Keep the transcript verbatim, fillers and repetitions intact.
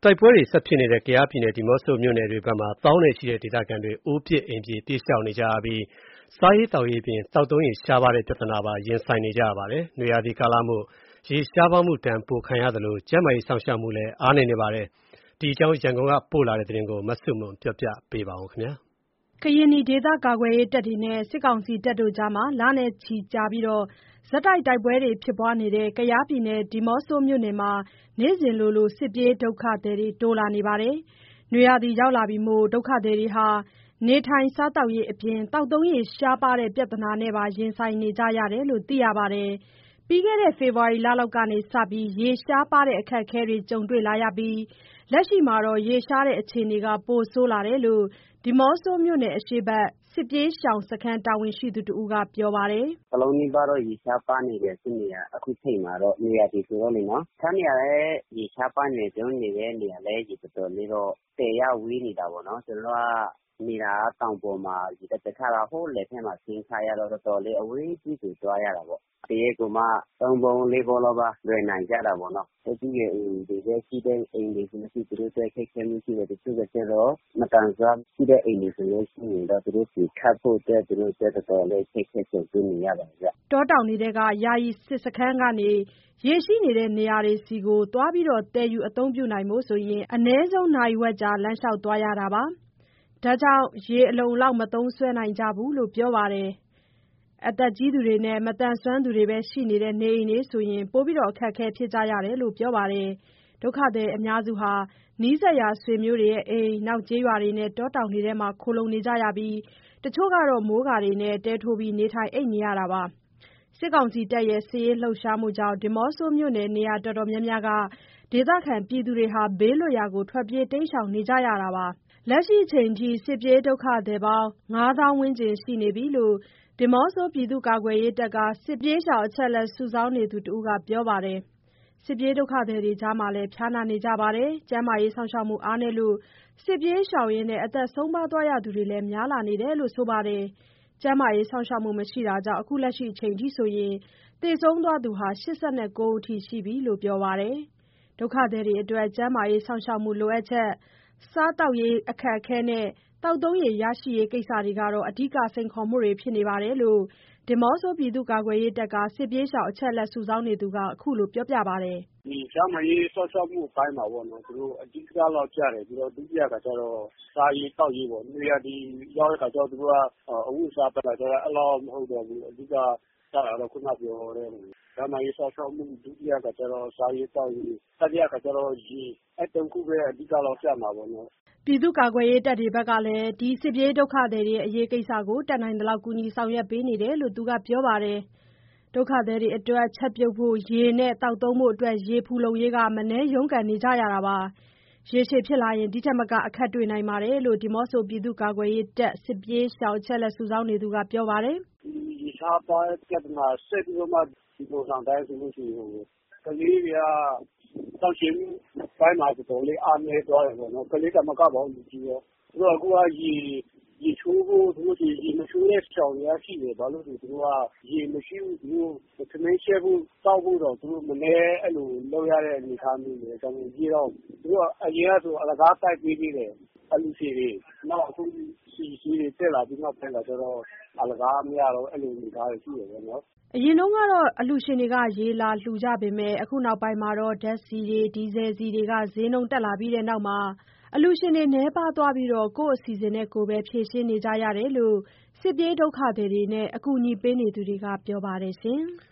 တိုက်ပွဲတွေဆက်ဖြစ်နေတဲ့ ကယားပြည်နယ် ဒီးမော့ဆိုမြို့နယ်တွေဘက်မှာ သောင်းနဲ့ချီတဲ့ဒေသခံတွေ အိုးပစ်အိမ်ပစ် ပြေးရှောင်နေကြရပြီး စားရေးသောက်ရေးအပြင် သောက်သုံးရေရှားပါးတဲ့ပြဿနာပါ ရင်ဆိုင်နေကြရပါတယ်။ နွေရာသီကာလမို့ ရေရှားပါးမှုဒဏ် ပိုခံရသလို ကျန်းမာရေးစောင့်ရှောက်မှုလည်း အားနည်းနေပါတယ်။ ဒီအကြောင်း ရန်ကုန်ကပို့လာတဲ့သတင်းကို မဆုမွန်က ပြောပြပါမယ်။ ကရင်နီဒေသကာကွယ်ရေးတပ်တွေနဲ့ စစ်ကောင်စီတပ်တွေကြား လနဲ့ချီကြာ ဆက်တိုက် တိုက်ပွဲတွေဖြစ်နေတဲ့ ကယားပြည်နယ် ဒီးမော့ဆိုမြို့နယ်မှာ နေ့စဉ်လိုလို စစ်ပြေးဒုက္ခသည်တွေ တိုးလာနေပါတယ်။ နွေရာသီရောက်လာပြီမို့ ဒုက္ခသည်တွေဟာ နေထိုင်စားသောက်ရေးအပြင် သောက်သုံးရေရှားပါးတဲ့ပြဿနာနဲ့ပါ ရင်ဆိုင်နေကြရတယ်လို့ သိရပါတယ်။ ပြီးခဲ့တဲ့ ဖေဖော်ဝါရီလလောက်ကစပြီး ရေရှားပါးတဲ့အခက်အခဲတွေ ကြုံတွေ့လာရပြီး လက်ရှိမှာ ရေရှားတဲ့အခြေအနေ ပိုဆိုးလာတယ်လို့ ဒီးမော့ဆိုမြို့နယ်အရှေ့ဘက် စစ်ပြေးရှောင်စခန်းတာဝန်ရှိသူတဦးက ပြောပါတယ်။ “တလုံးနီးပါးတော့ ရေရှားပါးနေတယ်ဖြစ်နေတာ အခုချိန်မှာတော့ နွေရာသီဆိုတော့လေနော်။ တခြားနေရာလည်း ရေရှားပါးနေတယ်။ ကျနော်တို့နေတဲ့နေရာလည်း ရေတော်တော်လေးတော့ သယ်ရဝေးနေတာပေါ့နော်။ ကျနော်တို့က နေတာကတောင်ပေါ်မှာ ရေတက်တခြားက ဟိုးလယ်ထဲမှာဆင်းခိုင်းရတော့ တော်တော်လေးအဝေးကြီးကိုသွားရတာပေါ့။ တရက်ကိုမှ သုံးပုံးလေးပုံးလောက်ပဲ လွယ်နိုင်ကြတာပေါ့နော်။ သက်ကြီးရွယ်အိုတွေပဲရှိတဲ့အိမ်တွေဆိုလို့ရှိရင် သူတို့အတွက်အခက်ခဲမျိုးရှိတယ်။ တချို့ကကျတော့ မသန်စွမ်းရှိတဲ့အိမ်တွေဆိုလို့ရှိရင်တော့ သူတို့ဆီခပ်ဖို့အတွက် သူတို့အတွက်တော်တော်လေးအခက်ခဲကြုံတွေ့နေရပါတယ်ဗျ။ ” တောတောင်ထဲက ယာယီစစ်စခန်းကနေ ရေရှိတဲ့နေရာတွေဆီသွားပြီး သယ်ယူအသုံးပြုနိုင်ဖို့ အနည်းဆုံး နာရီဝက်ကြာ လမ်းလျှောက်သွားရတာပါ။ ဒါကြောင့် ရေအလုံအလောက် မသုံးစွဲနိုင်ကြဘူးလို့ ပြောပါတယ်။ အသက်ကြီးသူတွေနဲ့ မသန်စွမ်းသူတွေပဲရှိတဲ့ နေအိမ်တွေဆိုရင် ပိုပြီးအခက်အခဲဖြစ်ကြရတယ်လို့ ပြောပါတယ်။ ဒုက္ခသည်အများစုဟာ နီးစပ်ရာဆွေမျိုးတွေအိမ်၊ ကျေးရွာတွေနဲ့ တောတောင်တွေမှာ ခိုလှုံနေကြရပြီး တချို့က မိုးကာနဲ့ တဲထိုးနေထိုင်အိပ်နေရတာပါ။ စစ်ကောင်စီတပ်ရဲ့ စစ်ရေးလှုပ်ရှားမှုကြောင့် ဒီးမော့ဆိုမြို့နယ် နေရာတော်တော်များများက ဒေသခံတွေ ဘေးလွတ်ရာ ထွက်ပြေးတိမ်းရှောင်နေကြရတာပါ။ လက်ရှိအချိန်ထိ စစ်ပြေးဒုက္ခသည်ပေါင်း ငါးသောင်းဝန်းကျင်ရှိနေပြီလို့ ဒီးမော့ဆိုပြည်သူ့ကာကွယ်ရေးတပ်က စစ်ပြေးရှောင်အချက်အလက်စုဆောင်းနေသူတဦးက ပြောပါတယ်။ စစ်ပြေးဒုက္ခသည်တွေကြားမှာလည်း ဖျားနာနေကြပါတယ်။ ကျန်းမာရေးစောင့်ရှောက်မှုအားနည်းလို့ စစ်ပြေးရှောင်ရင်း အသက်ဆုံးပါးသွားသူတွေလည်း များလာနေတယ်လို့ ဆိုပါတယ်။ ကျန်းမာရေးစောင့်ရှောက်မှုမရှိတာကြောင့် အခုလက်ရှိအချိန်ထိ သေဆုံးသွားသူ ၈၉ ဦးအထိရှိပြီလို့ ပြောပါတယ်။ ဒုက္ခသည်တွေအတွက် ကျန်းမာရေးစောင့်ရှောက်မှုလိုအပ်ချက်၊ စားသောက်ရေးအခက်အခဲနဲ့ သောက်သုံးရေရရှိရေးကိစ္စတွေဟာ အဓိကစိန်ခေါ်မှုတွေဖြစ်နေတယ်လို့ ဒီးမော့ဆိုပြည်သူ့ကာကွယ်ရေးတပ်က စစ်ပြေးရှောင်အချက်အလက်စုဆောင်းနေသူက အခုလိုပြောပါတယ်။ “ဒီကျန်းမာရေးစောင့်ရှောက်မှုအပိုင်းမှာပေါ့နော်။ သူတို့အဓိကလောက်ကျတယ်။ ပြီးတော့ ဒုတိယကကျတော့ စားရေးသောက်ရေးပေါ့။ နွေရာသီရောက်တဲ့အခါကျတော့ သူတို့ကအဝတ်အစားဘက်ကကျတော့ အဲ့လောက်မဟုတ်တော့ဘူး။ အဓိကကျတာတော့ ခုနပြောတဲ့ ကျန်းမာရေးစောင့်ရှောက်မှု ဒုတိယကကျတော့ စားရေးသောက်ရေး တတိယကကျတော့ ရေ အဲ့သုံးခုပဲအဓိကလောက်ကျမှာပေါ့နော်။ ” ပြည်သူ့ကာကွယ်ရေးတပ်တွေဘက်ကလည်း စစ်ပြေးဒုက္ခသည်တွေအရေးကိစ္စကို တတ်နိုင်သလောက် ကူညီဆောင်ရွက်ပေးနေတယ်လို့ သူကပြောပါတယ်။ ဒုက္ခသည်တွေအတွက် ချက်ပြုတ်ဖို့ ရေနဲ့ သောက်သုံးဖို့အတွက် ရေဖူလုံရေး မနည်းရုန်းကန်နေကြရတာပါ။ ရေရှည်ဖြစ်လာရင် ဒီထက်မက အခက်တွေ့နိုင်တယ်လို့ ဒီးမော့ဆိုပြည်သူ့ကာကွယ်ရေးတပ် စစ်ပြေးရှောင်အချက်အလက်စုဆောင်းနေသူက ပြောပါတယ်။ “ဒီရေရှားပါးတဲ့ပြဿနာဆက်ပြီးတော့မှ ဒီပုံစံအတိုင်းဆိုလို့ရှိရင် ကလေးတွေက သောက်ရေမှုအပိုင်းမှာ တော်တော်လေးအားနည်းသွားတယ်ပေါ့နော်။ ကလေးသာမကပါဘူး လူကြီးရော။ သူတို့အခုက ရေရေချိုးဖို့ဆိုလို့ရှိရင် ရေမချိုးတဲ့ရှောင်တွေကရှိတယ်။ ဘာလို့ဆိုသူတို့က ရေမရှိဘူး။ သူတို့ထမင်းချက်ဖို့ သောက်ဖို့တောင် သူတို့မနည်းအဲ့လိုလုပ်ရတဲ့အနေအထားမျိုးတွေ ဒါကြောင့်ရေတော့ သူတို့ကအရင်ကဆို အလကားတိုက်ပေးသေးတယ်။ အလှူရှင်တွေ။ နောက်အခု ဆီဈေးတွေတက်လာပြီးနောက်ပိုင်းမှာကျတော့ အလကားမရတော့ အဲ့လိုအနေအထားတွေရှိတယ်ပေါ့နော်။ ” အရင်ကတော့ အလှူရှင်တွေက ရေလာလှူကြပေမယ့် အခုနောက်ပိုင်းမှာ ဓာတ်ဆီတွေ ဒီဇယ်ဆီတွေ ဈေးနှုန်းတက်လာပြီးနောက် အလှူရှင်တွေနည်းပါးသွားပြီး ကိုယ့်အစီအစဉ်နဲ့ကိုယ်ပဲ ဖြေရှင်းနေကြရတယ်လို့ စစ်ပြေးဒုက္ခသည်တွေနဲ့ အကူအညီပေးနေသူတွေက ပြောပါတယ်။